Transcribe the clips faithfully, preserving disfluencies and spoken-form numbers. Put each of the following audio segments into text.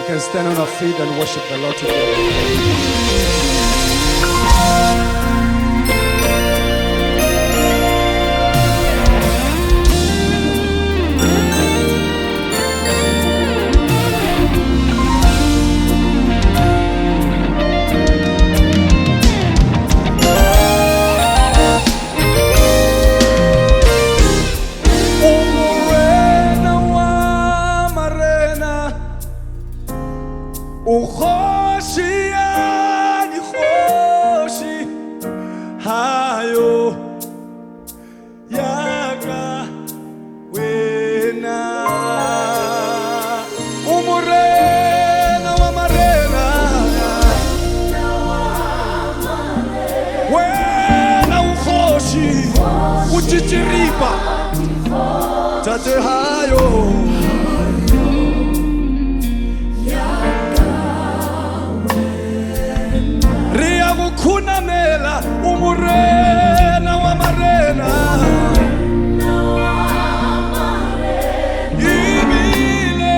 can stand on our feet and worship the Lord together. Ukhoshi yani khoshi hayo yaka wena umurena wa marena wena ukhoshi uchichiripa tate hayo Kunamela umurena wa marena Ibile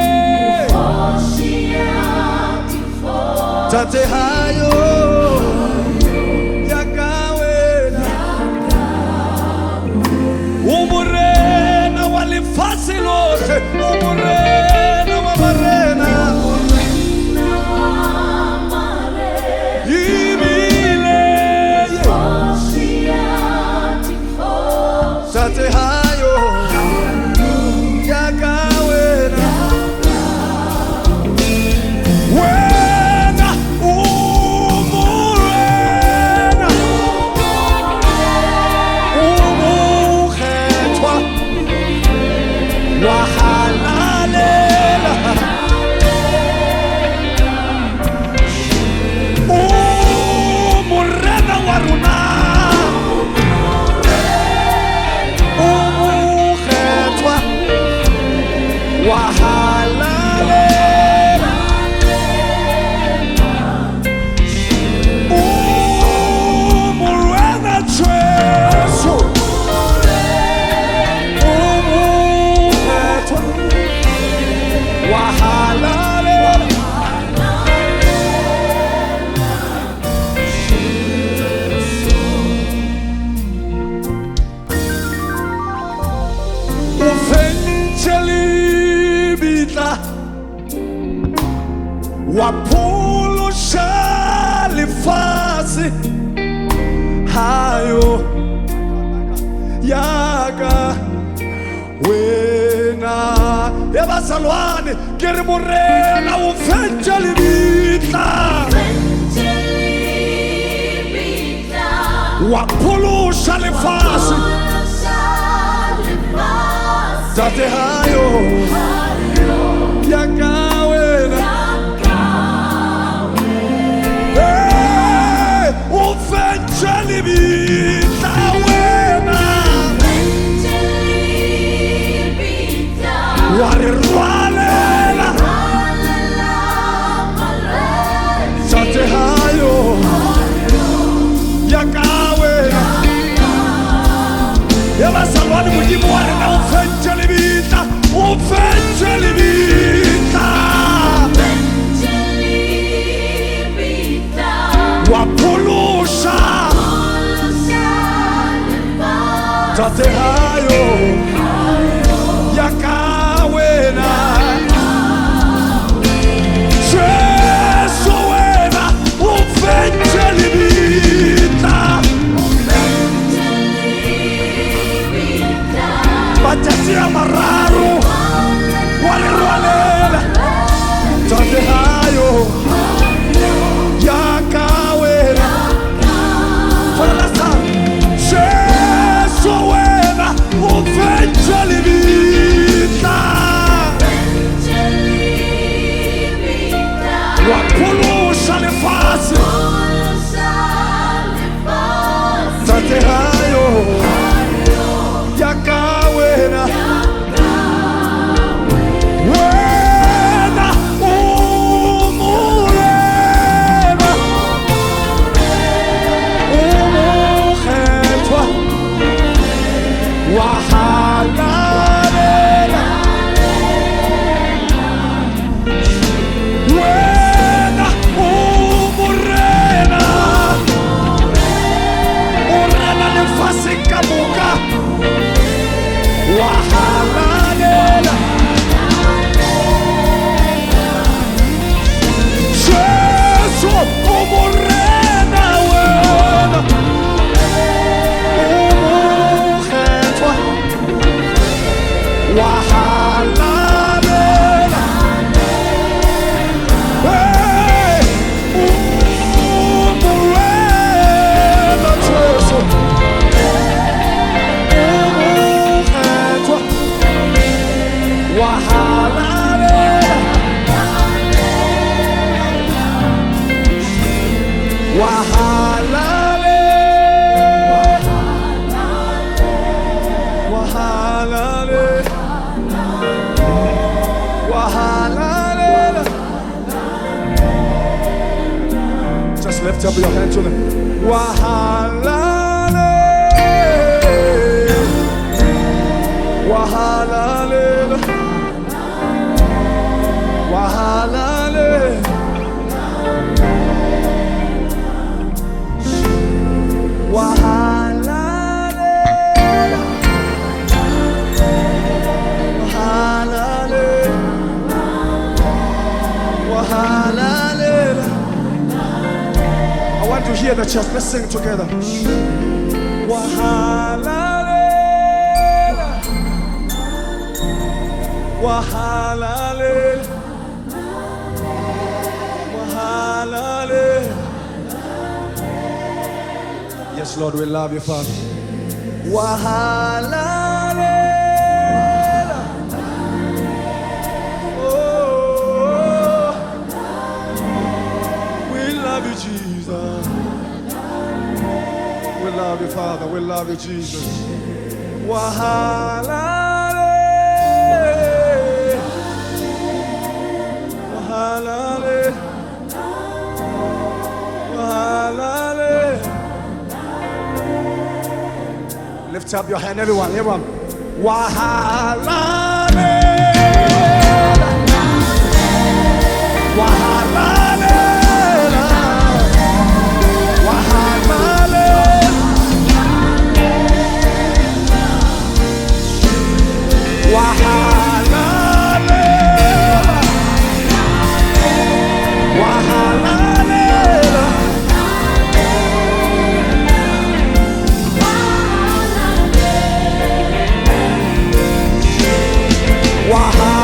Tate hayo Yakawena Umurena walifasi lote Umurena wa marena Tate hayo yakawena wena umurena umukhethwa wahalalela umurena waruna Wahalalela umurena Jesu umukhethwa wahalalela Wapulusha lifasi hayo yaka wena ebazalwane kerimurela ufenja libitla wapulusha lifasi tate hayo yaka wena Ufenjalibita wena Warirwalela Tate hayo Yakawena Yabazalwane mujibu warina ufenjalibita Ufenjalibita Wapulusha Tate hayo yakawena Jesu wena ufenjalibita Batati amararu Walirwale Wahalalela. Hey, umurela Jesu. Umuhetwa. Wahalalela. Wahalalela. Wahalalela. Wahalalela. Just lift up your hand to them. Wahalalela. Wahalalela. Wahalalela. Wahalalela. Wahalalela. I want to hear the church. Let's sing together. Wahalalela. Wahalalela. Wahalalela. Yes, Lord, we love you, Father. Wahalalela. Oh, we love you, Jesus. We love you, Father. We love you, Jesus. Wahalalela. Wahalalela. Wahalalela. Lift up your hand, everyone, everyone. Wahalalela. Wahalalela. Wahalalela. Wahalalela. Wahalalela. Wahalalela.